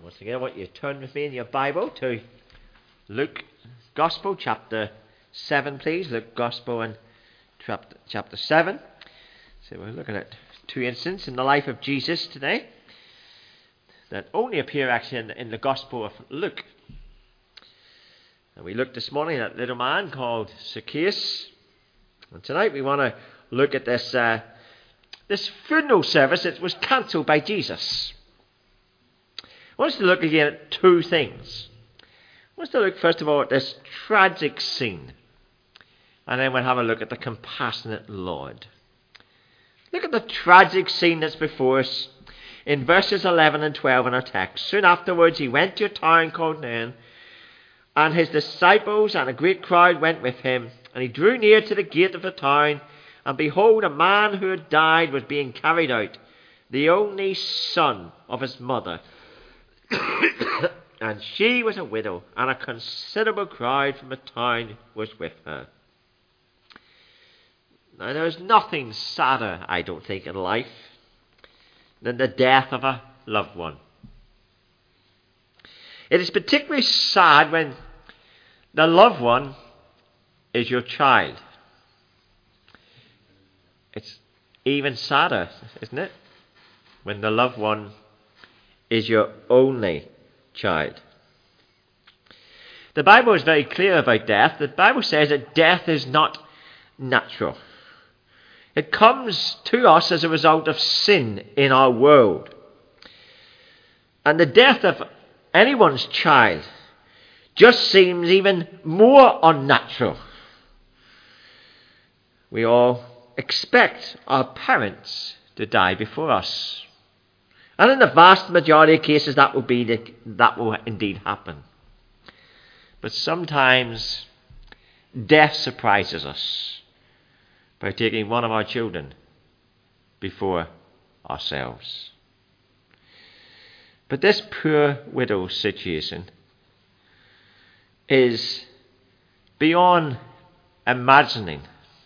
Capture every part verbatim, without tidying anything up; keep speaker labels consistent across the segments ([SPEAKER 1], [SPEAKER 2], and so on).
[SPEAKER 1] Once again, I want you to turn with me in your Bible to Luke Gospel, chapter seven, please. Luke Gospel and chapter, chapter seven. So we're looking at two incidents in the life of Jesus today that only appear actually in, in the Gospel of Luke. And we looked this morning at a little man called Zacchaeus. And tonight we want to look at this, uh, this funeral service that was cancelled by Jesus. I want us to look again at two things. I want us to look first of all at this tragic scene, and then we'll have a look at the compassionate Lord. Look at the tragic scene that's before us in verses eleven and twelve in our text. Soon afterwards he went to a town called Nain, and his disciples and a great crowd went with him. And he drew near to the gate of the town, and behold, a man who had died was being carried out, the only son of his mother. And she was a widow, and a considerable crowd from the town was with her. Now, there is nothing sadder, I don't think, in life than the death of a loved one. It is particularly sad when the loved one is your child. It's even sadder, isn't it, when the loved one is your only child. The Bible is very clear about death. The Bible says that death is not natural. It comes to us as a result of sin in our world. And the death of anyone's child just seems even more unnatural. We all expect our parents to die before us. And in the vast majority of cases, that will be the, that will indeed happen. But sometimes death surprises us by taking one of our children before ourselves. But this poor widow's situation is beyond imagining.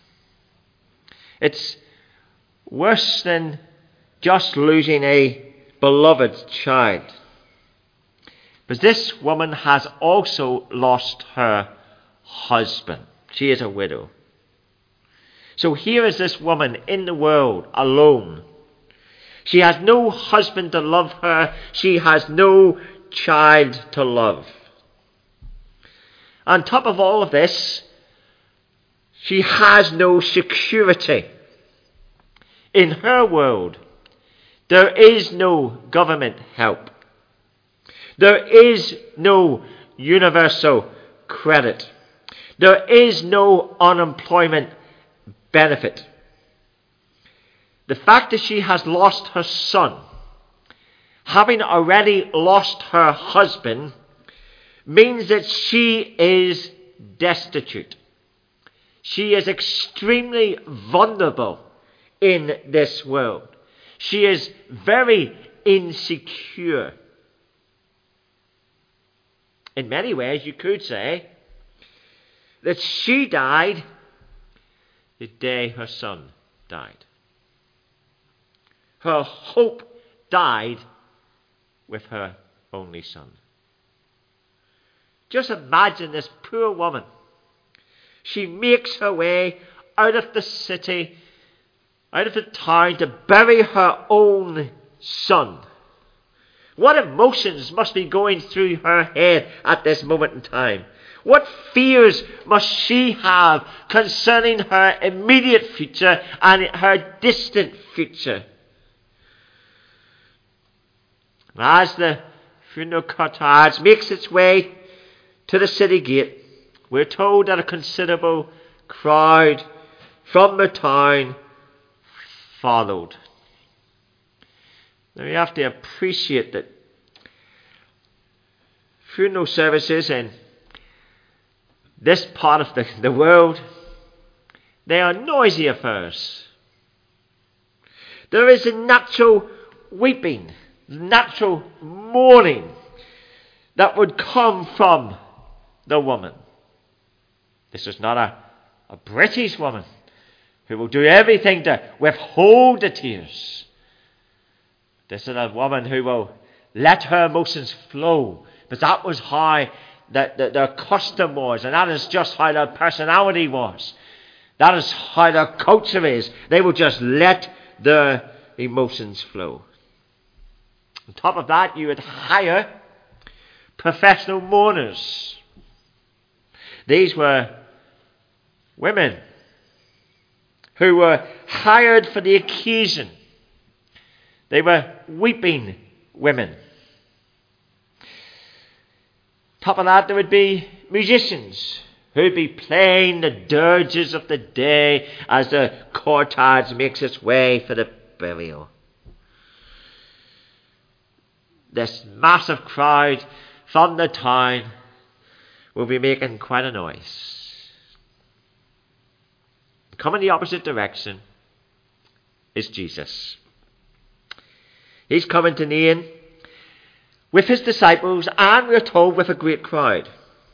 [SPEAKER 1] It's worse than just losing a beloved child. But this woman has also lost her husband. She is a widow. So here is this woman in the world alone. She has no husband to love her. She has no child to love. On top of all of this, she has no security. In her world, there is no government help. There is no universal credit. There is no unemployment benefit. The fact that she has lost her son, having already lost her husband, means that she is destitute. She is extremely vulnerable in this world. She is very insecure. In many ways, you could say that she died the day her son died. Her hope died with her only son. Just imagine this poor woman. She makes her way out of the city, out of the town, to bury her own son. What emotions must be going through her head at this moment in time? What fears must she have concerning her immediate future and her distant future? As the funeral cortege makes its way to the city gate, we're told that a considerable crowd from the town followed. Now we have to appreciate that funeral services in this part of the, the world, they are noisy affairs. There is a natural weeping, natural mourning that would come from the woman. This is not a, a British woman who will do everything to withhold the tears. This is a woman who will let her emotions flow. But that was how the, the, their custom was, and that is just how their personality was. That is how their culture is. They will just let their emotions flow. On top of that, you would hire professional mourners. These were women who were hired for the occasion. They were weeping women. Top of that, there would be musicians who would be playing the dirges of the day as the cortege makes its way for the burial. This massive crowd from the town will be making quite a noise. Coming the opposite direction is Jesus. He's coming to Nain with his disciples, and we're told with a great crowd.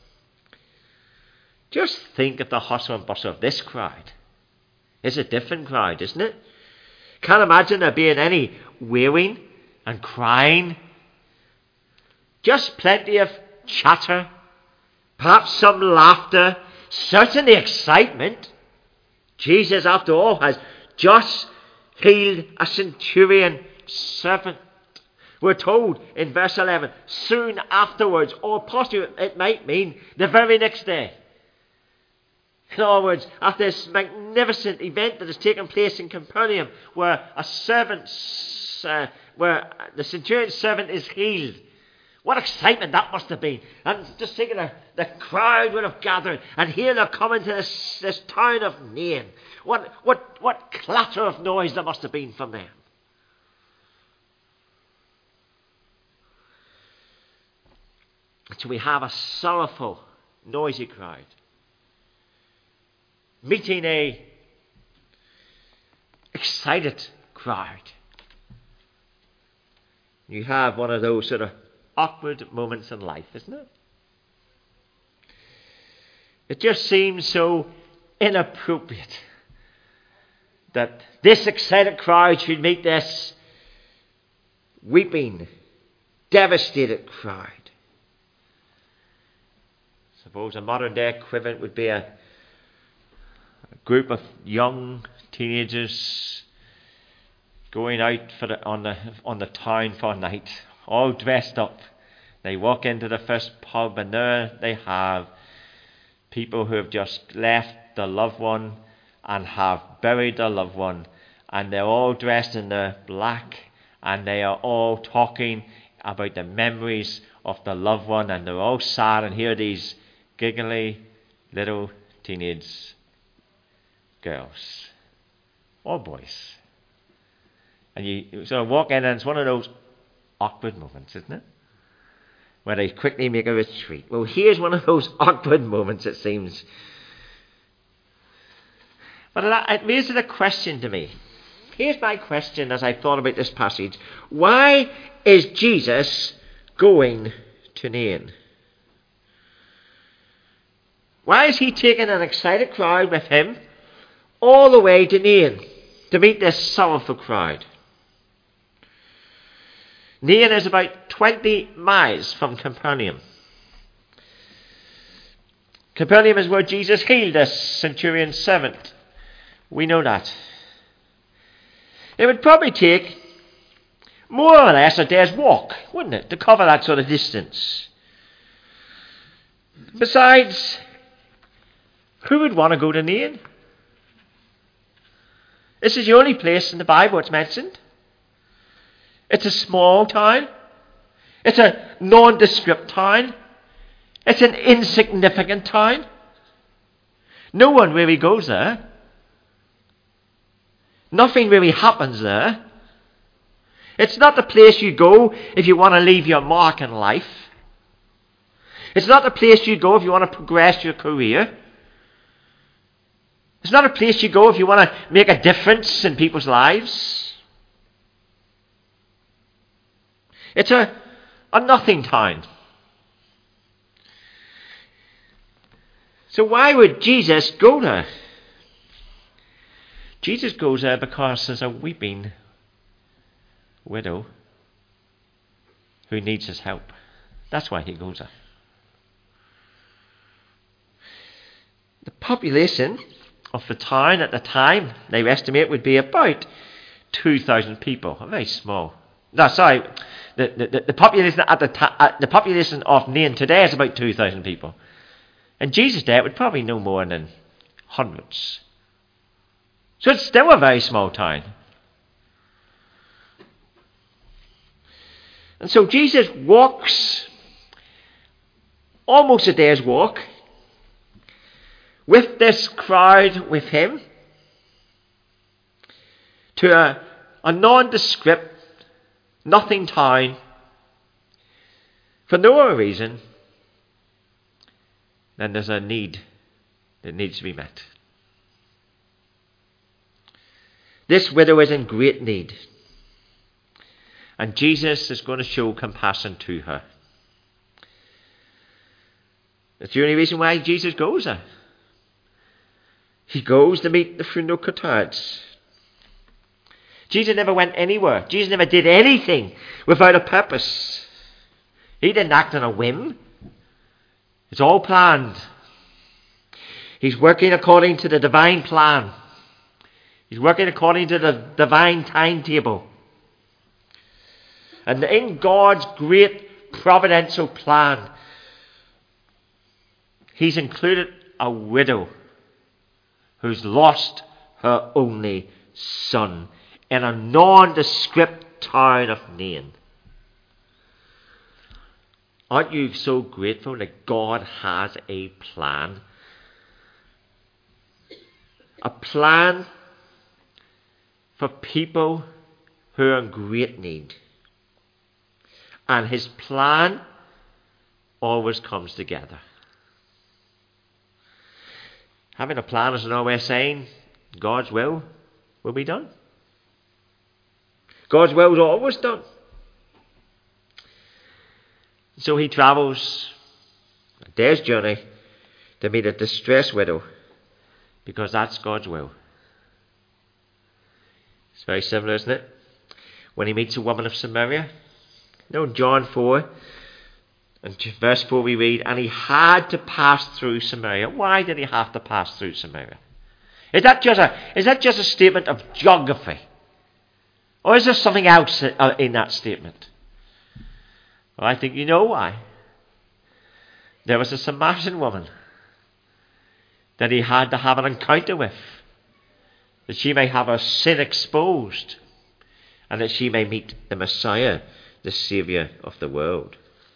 [SPEAKER 1] Just think of the hustle and bustle of this crowd. It's a different crowd, isn't it? Can't imagine there being any wailing and crying. Just plenty of chatter, perhaps some laughter, certainly excitement. Jesus, after all, has just healed a centurion servant. We're told in verse eleven, soon afterwards, or possibly it might mean the very next day. In other words, after this magnificent event that has taken place in Capernaum, where a servant, uh, where the centurion's servant is healed. What excitement that must have been. And just thinking the, the crowd would have gathered, and here they're coming to this, this town of Nain. What, what, what clatter of noise there must have been from them. So we have a sorrowful, noisy crowd meeting a excited crowd. You have one of those sort of awkward moments in life, isn't it? It just seems so inappropriate that this excited crowd should meet this weeping, devastated crowd. Suppose a modern day equivalent would be a, a group of young teenagers going out for the, on the on the town for a night, all dressed up. They walk into the first pub, and there they have people who have just left their loved one and have buried their loved one, and they're all dressed in their black, and they are all talking about the memories of the loved one, and they're all sad, and here are these giggly little teenage girls or boys. And you sort of walk in, and it's one of those awkward moments, isn't it? Where they quickly make a retreat. Well, here's one of those awkward moments, it seems. But it raises a question to me. Here's my question as I thought about this passage. Why is Jesus going to Nain? Why is he taking an excited crowd with him all the way to Nain to meet this sorrowful crowd? Nain is about twenty miles from Capernaum. Capernaum is where Jesus healed this centurion's servant. We know that. It would probably take more or less a day's walk, wouldn't it, to cover that sort of distance. Besides, who would want to go to Nain? This is the only place in the Bible it's mentioned. It's a small town. It's a nondescript town. It's an insignificant town. No one really goes there. Nothing really happens there. It's not the place you go if you want to leave your mark in life. It's not the place you go if you want to progress your career. It's not a place you go if you want to make a difference in people's lives. It's a, a nothing town. So why would Jesus go there? Jesus goes there because there's a weeping widow who needs his help. That's why he goes there. The population of the town at the time, they estimate, would be about two thousand people. A very small. No, sorry. The, the, the population at the ta- uh, the population of Nain today is about two thousand people. In Jesus' day, it would probably no more than hundreds. So it's still a very small town. And so Jesus walks almost a day's walk with this crowd with him to a, a nondescript, nothing town for no other reason than there's a need that needs to be met. This widow is in great need, and Jesus is going to show compassion to her. That's the only reason why Jesus goes there. He goes to meet the funeral cortege. Jesus never went anywhere. Jesus never did anything without a purpose. He didn't act on a whim. It's all planned. He's working according to the divine plan. He's working according to the divine timetable. And in God's great providential plan, he's included a widow who's lost her only son in a nondescript town of Nain. Aren't you so grateful that God has a plan? A plan for people who are in great need. And his plan always comes together. Having a plan is another way of saying God's will will be done. God's will is always done. So he travels a day's journey to meet a distressed widow, because that's God's will. It's very similar, isn't it? When he meets a woman of Samaria. You know, in John four, and verse four we read, and he had to pass through Samaria. Why did he have to pass through Samaria? Is that just a, is that just a statement of geography? Or is there something else in that statement? Well, I think you know why. There was a Samaritan woman that he had to have an encounter with, that she may have her sin exposed, and that she may meet the Messiah, the Saviour of the world.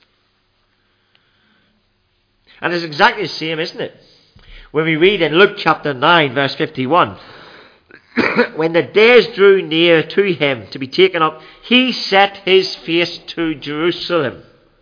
[SPEAKER 1] And it's exactly the same, isn't it? When we read in Luke chapter nine, verse fifty-one, when the days drew near to him to be taken up, he set his face to Jerusalem.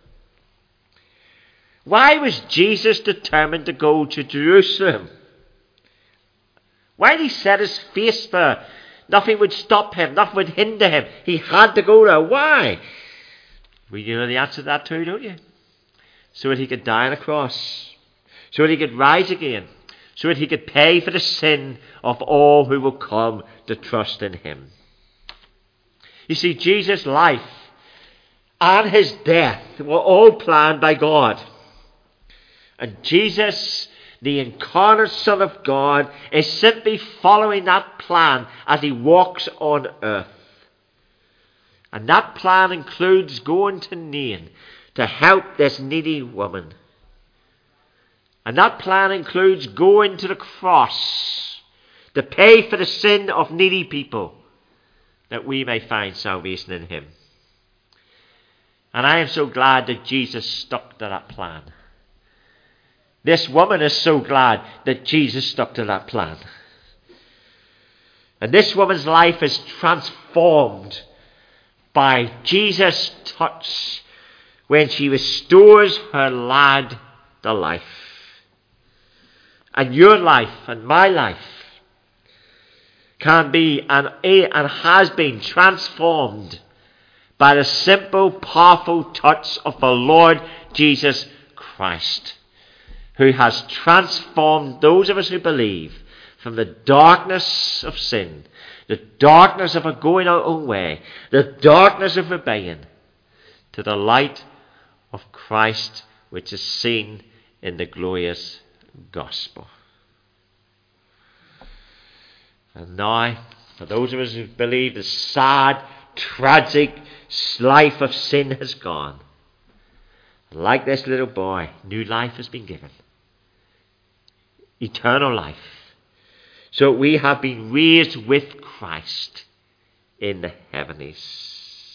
[SPEAKER 1] Why was Jesus determined to go to Jerusalem? Why did he set his face there? Nothing would stop him. Nothing would hinder him. He had to go there. Why? Well, you know the answer to that too, don't you? So that he could die on a cross. So that he could rise again. So that he could pay for the sin of all who will come to trust in him. You see, Jesus' life and his death were all planned by God. And Jesus, the incarnate Son of God, is simply following that plan as he walks on earth. And that plan includes going to Nain to help this needy woman. And that plan includes going to the cross to pay for the sin of needy people, that we may find salvation in him. And I am so glad that Jesus stuck to that plan. This woman is so glad that Jesus stuck to that plan. And this woman's life is transformed by Jesus' touch when she restores her lad to life. And your life and my life can be and, and has been transformed by the simple, powerful touch of the Lord Jesus Christ, who has transformed those of us who believe from the darkness of sin, the darkness of a going our own way, the darkness of rebellion, to the light of Christ which is seen in the glorious gospel. And now, for those of us who believe the sad, tragic life of sin has gone, like this little boy, new life has been given. Eternal life. So we have been raised with Christ in the heavenlies.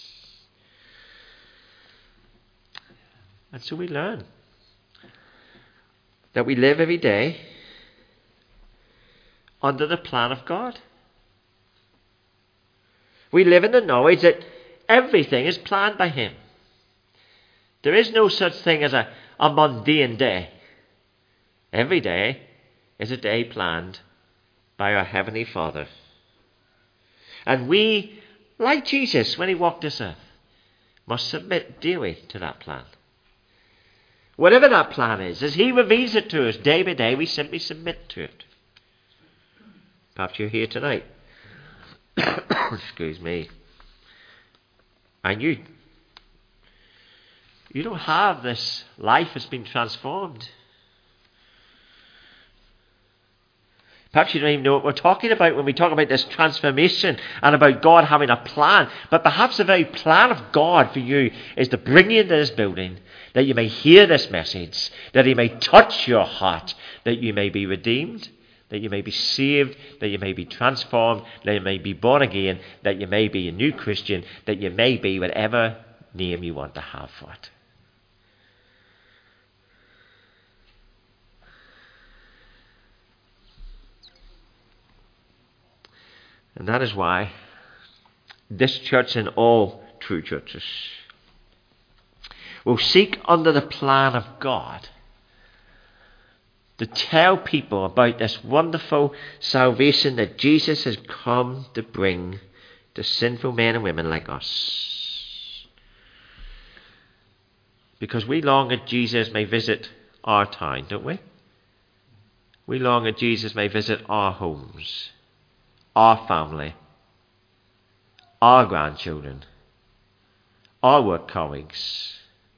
[SPEAKER 1] And so we learn that we live every day under the plan of God. We live in the knowledge that everything is planned by Him. There is no such thing as a, a mundane day. Every day is a day planned by our Heavenly Father. And we, like Jesus when He walked this earth, must submit daily to that plan. Whatever that plan is, as He reveals it to us day by day, we simply submit to it. Perhaps you're here tonight. Excuse me. And you, you don't have this life that's been transformed. Perhaps you don't even know what we're talking about when we talk about this transformation and about God having a plan. But perhaps the very plan of God for you is to bring you into this building, that you may hear this message, that He may touch your heart, that you may be redeemed, that you may be saved, that you may be transformed, that you may be born again, that you may be a new Christian, that you may be whatever name you want to have for it. And that is why this church and all true churches will seek under the plan of God to tell people about this wonderful salvation that Jesus has come to bring to sinful men and women like us. Because we long that Jesus may visit our town, don't we? We long that Jesus may visit our homes, our family, our grandchildren, our work colleagues.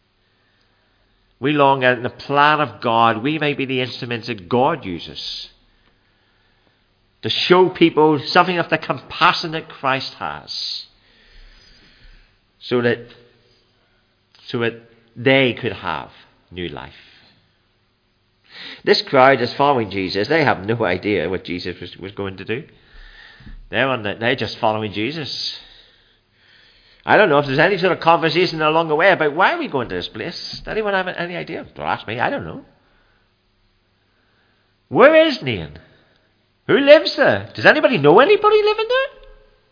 [SPEAKER 1] We long that in the plan of God we may be the instruments that God uses to show people something of the compassion that Christ has, so that so that they could have new life. This crowd is following Jesus. They have no idea what Jesus was, was going to do. They're, on the, they're just following Jesus. I don't know if there's any sort of conversation along the way about why are we going to this place. Does anyone have any idea? Don't ask me. I don't know. Where is Nain? Who lives there? Does anybody know anybody living there?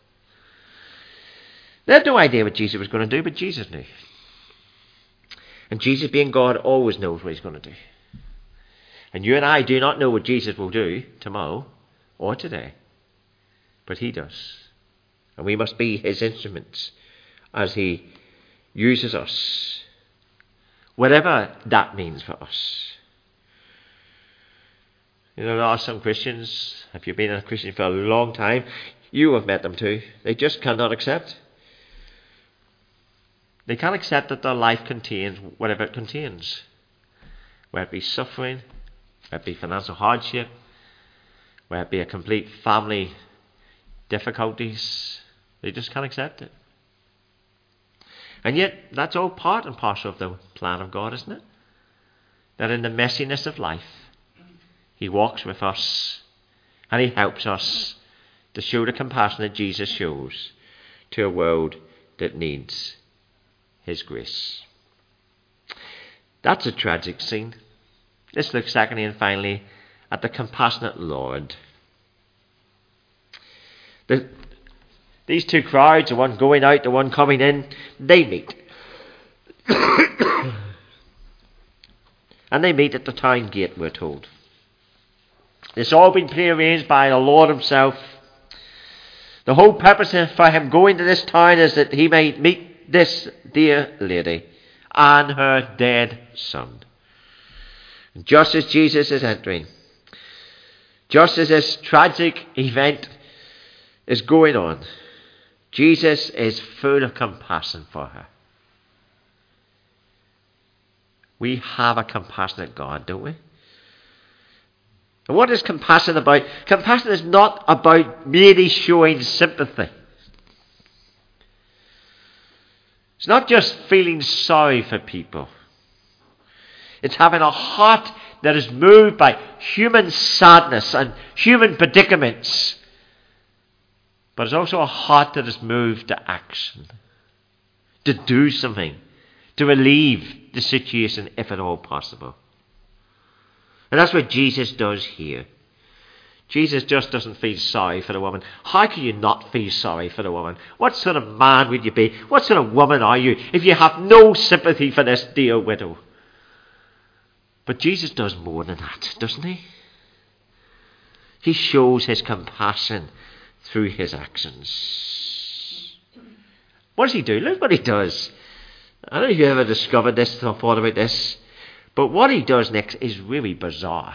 [SPEAKER 1] They had no idea what Jesus was going to do, but Jesus knew. And Jesus, being God, always knows what He's going to do. And you and I do not know what Jesus will do tomorrow or today. But He does. And we must be His instruments as He uses us. Whatever that means for us. You know, there are some Christians, if you've been a Christian for a long time, you have met them too. They just cannot accept. They can't accept that their life contains whatever it contains. Whether it be suffering, whether it be financial hardship, whether it be a complete family difficulties, they just can't accept it. And yet, that's all part and parcel of the plan of God, isn't it? That in the messiness of life, He walks with us and He helps us to show the compassion that Jesus shows to a world that needs His grace. That's a tragic scene. Let's look secondly and finally at the compassionate Lord. The, these two crowds, the one going out, the one coming in, they meet. And they meet at the town gate, we're told. It's all been prearranged by the Lord Himself. The whole purpose for Him going to this town is that He may meet this dear lady and her dead son. And just as Jesus is entering, just as this tragic event is going on, Jesus is full of compassion for her. We have a compassionate God, don't we? And what is compassion about? Compassion is not about merely showing sympathy. It's not just feeling sorry for people. It's having a heart that is moved by human sadness and human predicaments. But it's also a heart that is moved to action, to do something, to relieve the situation if at all possible. And that's what Jesus does here. Jesus just doesn't feel sorry for the woman. How can you not feel sorry for the woman? What sort of man would you be? What sort of woman are you if you have no sympathy for this dear widow? But Jesus does more than that, doesn't he? He shows his compassion through his actions. What does he do? Look what he does. I don't know if you ever discovered this or thought about this, but what he does next is really bizarre.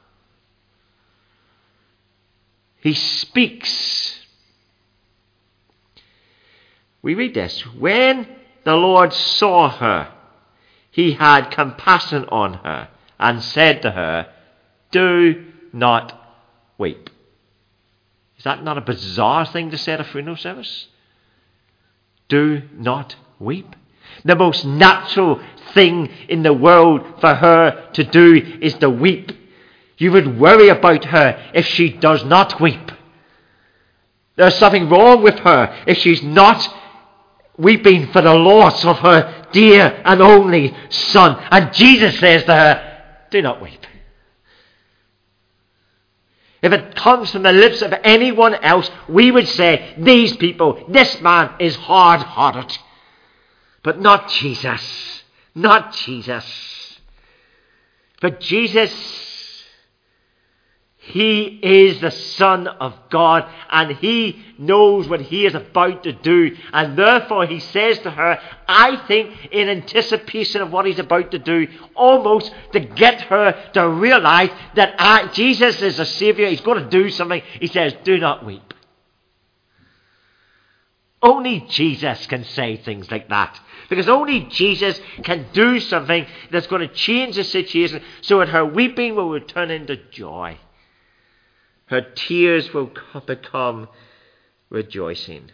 [SPEAKER 1] He speaks. We read this. When the Lord saw her, he had compassion on her and said to her, "Do not weep." Is that not a bizarre thing to say at a funeral service? Do not weep. The most natural thing in the world for her to do is to weep. You would worry about her if she does not weep. There's something wrong with her if she's not weeping for the loss of her dear and only son. And Jesus says to her, "Do not weep." If it comes from the lips of anyone else, we would say, these people, this man is hard-hearted. But not Jesus. Not Jesus. But Jesus, he is the Son of God, and he knows what he is about to do. And therefore he says to her, I think in anticipation of what he's about to do, almost to get her to realize that I, Jesus is a Saviour, he's going to do something. He says, "Do not weep." Only Jesus can say things like that. Because only Jesus can do something that's going to change the situation so that her weeping will turn into joy. Her tears will become rejoicing.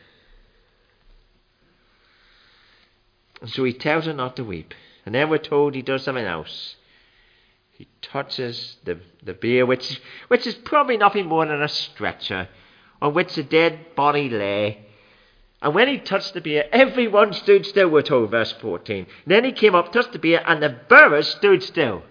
[SPEAKER 1] And so he tells her not to weep. And then we're told he does something else. He touches the, the bier, which, which is probably nothing more than a stretcher on which the dead body lay. And when he touched the bier, everyone stood still, we're told, verse fourteen. And then he came up, touched the bier, and the bearers stood still.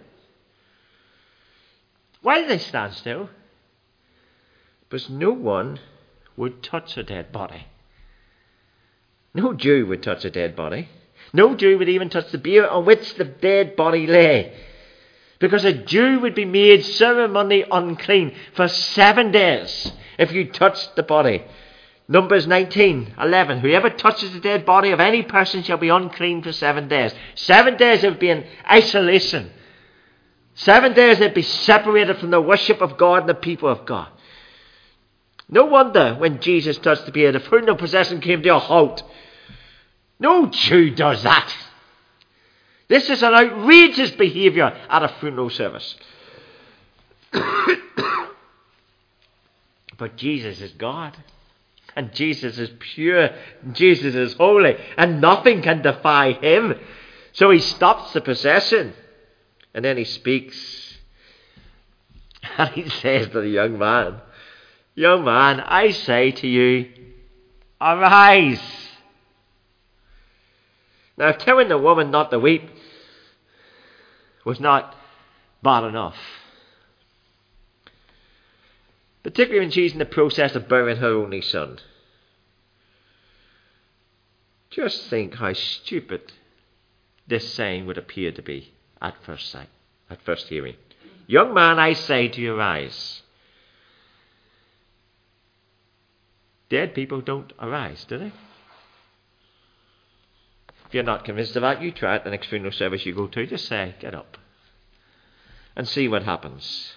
[SPEAKER 1] Why did they stand still? Because no one would touch a dead body. No Jew would touch a dead body. No Jew would even touch the bier on which the dead body lay. Because a Jew would be made ceremonially unclean for seven days if you touched the body. Numbers nineteen eleven. Whoever touches the dead body of any person shall be unclean for seven days. Seven days it would be in isolation. Seven days they'd be separated from the worship of God and the people of God. No wonder when Jesus touched the bier, the funeral procession came to a halt. No Jew does that. This is an outrageous behaviour at a funeral service. But Jesus is God. And Jesus is pure. Jesus is holy. And nothing can defy him. So he stops the procession. And then he speaks. And he says to the young man, "Young man, I say to you, arise." Now, telling the woman not to weep was not bad enough. Particularly when she's in the process of burying her only son. Just think how stupid this saying would appear to be at first sight, at first hearing. "Young man, I say to you, arise." Dead people don't arise, do they? If you're not convinced of that, you try it the next funeral service you go to. Just say, "Get up," and see what happens.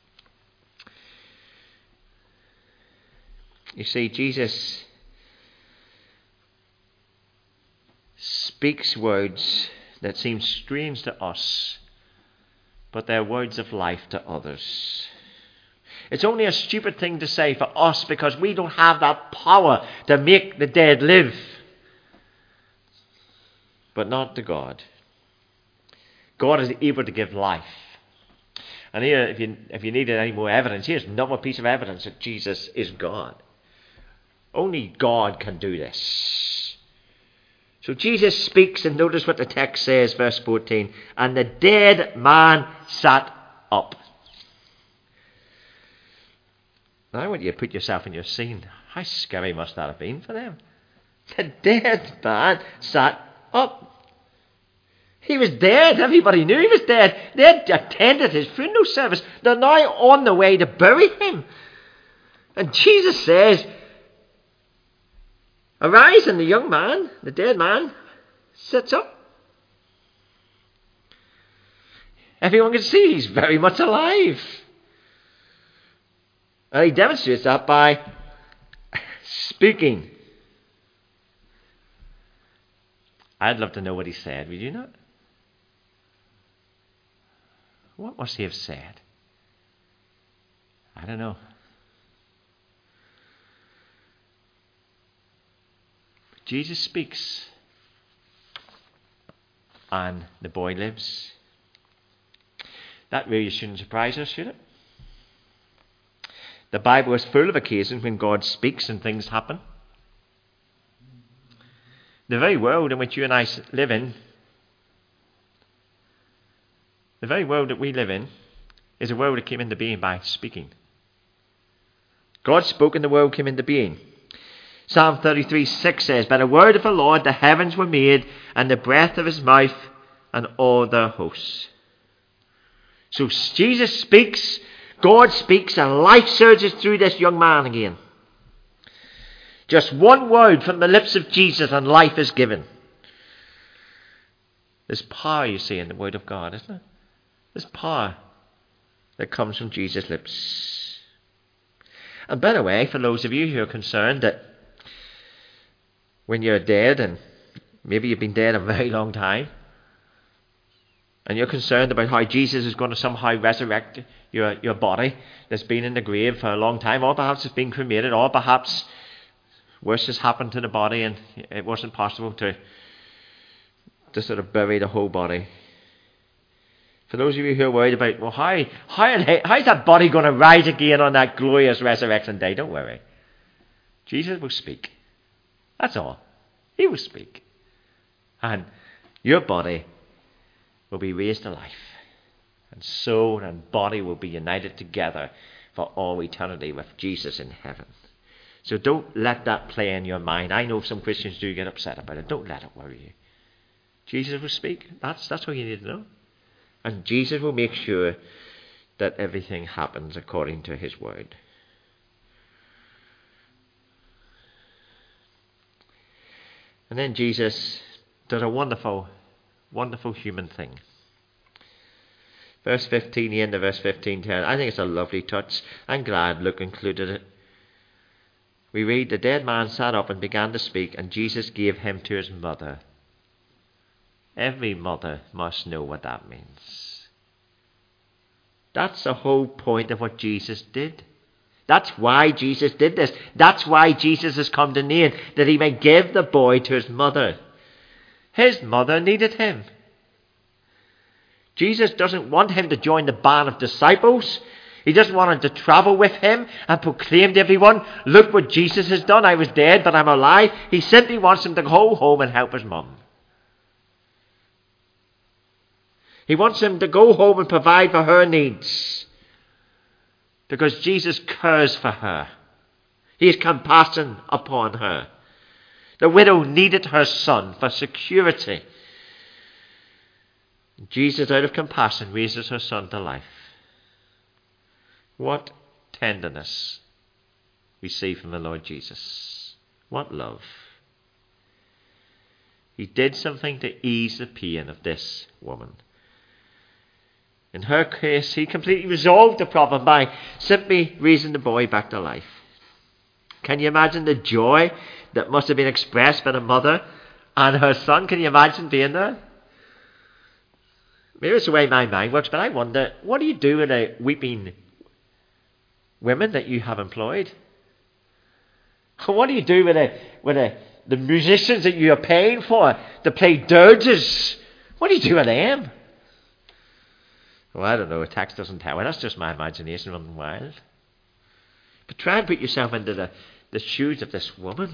[SPEAKER 1] You see, Jesus speaks words that seem strange to us, but they're words of life to others. It's only a stupid thing to say for us because we don't have that power to make the dead live. But not to God. God is able to give life. And here, if you, if you needed any more evidence, here's another piece of evidence that Jesus is God. Only God can do this. So Jesus speaks, and notice what the text says, verse fourteen. And the dead man sat up. Now I want you to put yourself in your scene. How scary must that have been for them? The dead man sat up. He was dead. Everybody knew he was dead. They had attended his funeral service. They're now on the way to bury him. And Jesus says, arise, and the young man, the dead man, sits up. Everyone can see he's very much alive. And he demonstrates that by speaking. I'd love to know what he said, would you not? What must he have said? I don't know. But Jesus speaks, and the boy lives. That really shouldn't surprise us, should it? The Bible is full of occasions when God speaks and things happen. The very world in which you and I live in, the very world that we live in, is a world that came into being by speaking. God spoke and the world came into being. Psalm thirty-three six says, by the word of the Lord the heavens were made, and the breath of his mouth, and all their hosts. So Jesus speaks, God speaks, and life surges through this young man again. Just one word from the lips of Jesus and life is given. There's power, you see, in the word of God, isn't it? There's power that comes from Jesus' lips. And by the way, for those of you who are concerned that when you're dead, and maybe you've been dead a very long time, and you're concerned about how Jesus is going to somehow resurrect your, your body that's been in the grave for a long time, or perhaps it's been cremated, or perhaps worse has happened to the body and it wasn't possible to, to sort of bury the whole body. For those of you who are worried about, well, how, how, how is that body going to rise again on that glorious resurrection day? Don't worry. Jesus will speak. That's all. He will speak. And your body will be raised to life. And soul and body will be united together for all eternity with Jesus in heaven. So don't let that play in your mind. I know some Christians do get upset about it. Don't let it worry you. Jesus will speak. That's, that's what you need to know. And Jesus will make sure that everything happens according to his word. And then Jesus does a wonderful, wonderful human thing. Verse fifteen, the end of verse fifteen, ten. I think it's a lovely touch. I'm glad Luke included it. We read, the dead man sat up and began to speak, and Jesus gave him to his mother. Every mother must know what that means. That's the whole point of what Jesus did. That's why Jesus did this. That's why Jesus has come to Nain, that he may give the boy to his mother. His mother needed him. Jesus doesn't want him to join the band of disciples. He doesn't want him to travel with him and proclaim to everyone, look what Jesus has done. I was dead, but I'm alive. He simply wants him to go home and help his mum. He wants him to go home and provide for her needs. Because Jesus cares for her. He has compassion upon her. The widow needed her son for security. Jesus, out of compassion, raises her son to life. What tenderness we see from the Lord Jesus. What love. He did something to ease the pain of this woman. In her case, he completely resolved the problem by simply raising the boy back to life. Can you imagine the joy that must have been expressed by the mother and her son? Can you imagine being there? maybe it's the way my mind works, but I wonder, what do you do with the weeping women that you have employed? What do you do with the, with the, the musicians that you are paying for to play dirges? What do you do with them? Well, I don't know. A text doesn't tell me. That's just my imagination running wild. But try and put yourself into the, the shoes of this woman.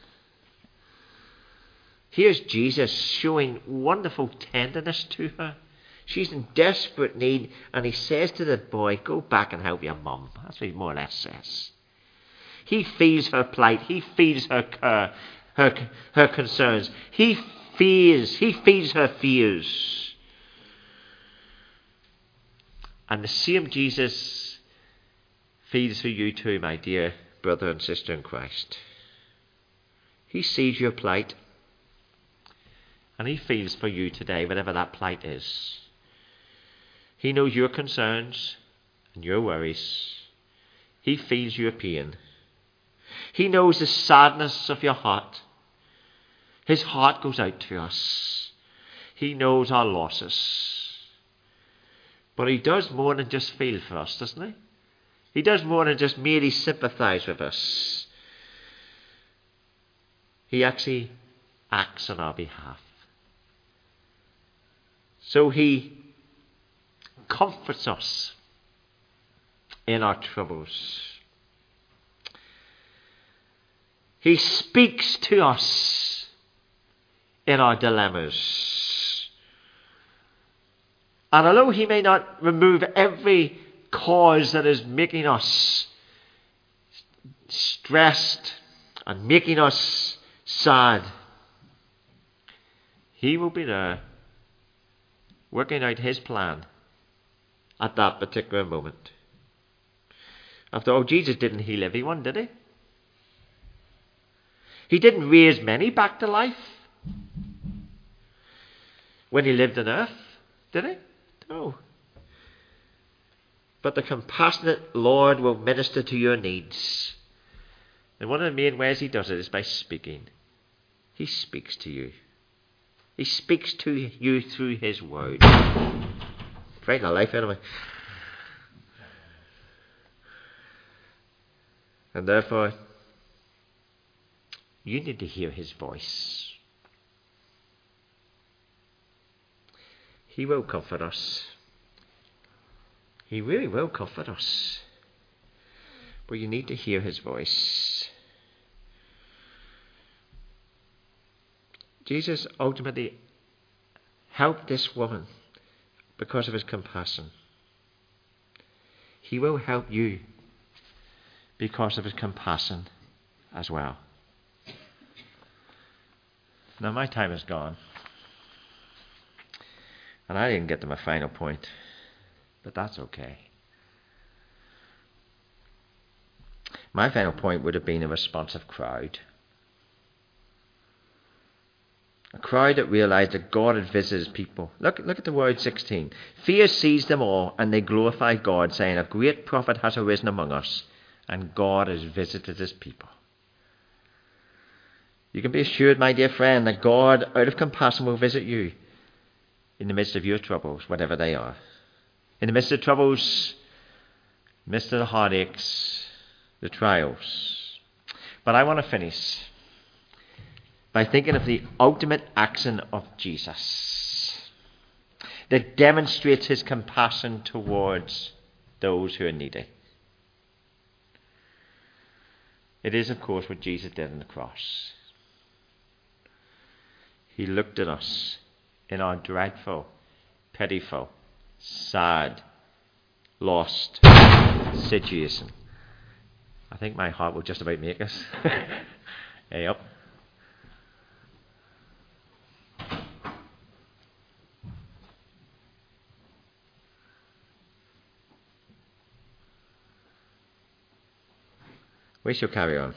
[SPEAKER 1] Here's Jesus showing wonderful tenderness to her. She's in desperate need, and he says to the boy, go back and help your mum. That's what he more or less says. He feels her plight. He feels her care, her, her concerns. He fears, he feels her fears. And the same Jesus feels for you too, my dear brother and sister in Christ. He sees your plight, and he feels for you today, whatever that plight is. He knows your concerns and your worries. He feels your pain. He knows the sadness of your heart. His heart goes out to us. He knows our losses. But he does more than just feel for us, doesn't he? He does more than just merely sympathize with us. He actually acts on our behalf. So he comforts us in our troubles. He speaks to us in our dilemmas. And although he may not remove every cause that is making us stressed and making us sad, he will be there working out his plan at that particular moment. After all, Jesus didn't heal everyone, did he? He didn't raise many back to life when he lived on earth, did he? No. But the compassionate Lord will minister to your needs. And one of the main ways he does it is by speaking. He speaks to you. He speaks to you through his word. Frighten the life out of me. And therefore, you need to hear his voice. He will comfort us. He really will comfort us. But you need to hear his voice. Jesus ultimately helped this woman because of his compassion. He will help you because of his compassion as well. Now my time is gone. And I didn't get to my final point. But that's okay. My final point would have been a responsive crowd. A crowd that realized that God had visited his people. Look, look at the word sixteen. Fear seized them all, and they glorified God, saying, a great prophet has arisen among us, and God has visited his people. You can be assured, my dear friend, that God, out of compassion, will visit you in the midst of your troubles, whatever they are. In the midst of troubles, midst of the heartaches, the trials. But I want to finish by thinking of the ultimate action of Jesus that demonstrates his compassion towards those who are needy. It is, of course, what Jesus did on the cross. He looked at us in our dreadful, pitiful, sad, lost situation. I think my heart will just about make us. Hey, up. We shall carry on.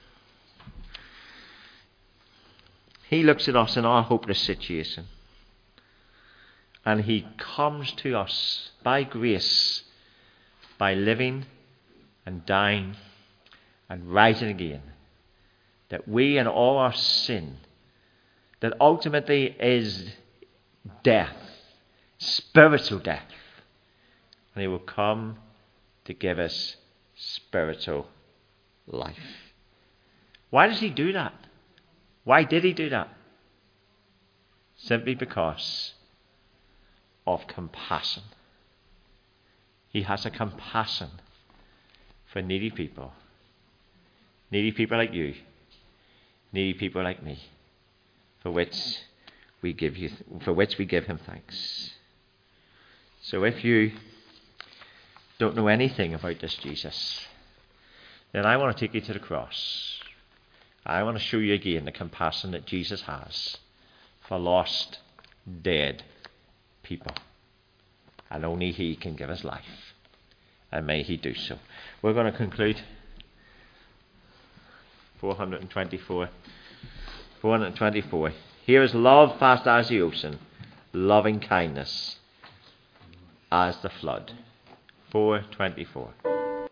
[SPEAKER 1] He looks at us in our hopeless situation. And he comes to us by grace, by living and dying and rising again, that we and all our sin, that ultimately is death, spiritual death. And he will come to give us spiritual life. Why does he do that? Why did he do that? Simply because of compassion. He has a compassion for needy people. Needy people like you. Needy people like me. For which we give you, for which we give him thanks. So if you don't know anything about this Jesus, then I want to take you to the cross. I want to show you again the compassion that Jesus has for lost, dead people. And only he can give us life. And may he do so. We're going to conclude. four hundred twenty-four. four hundred twenty-four. Here is love vast as the ocean, loving kindness as the flood. four twenty-four.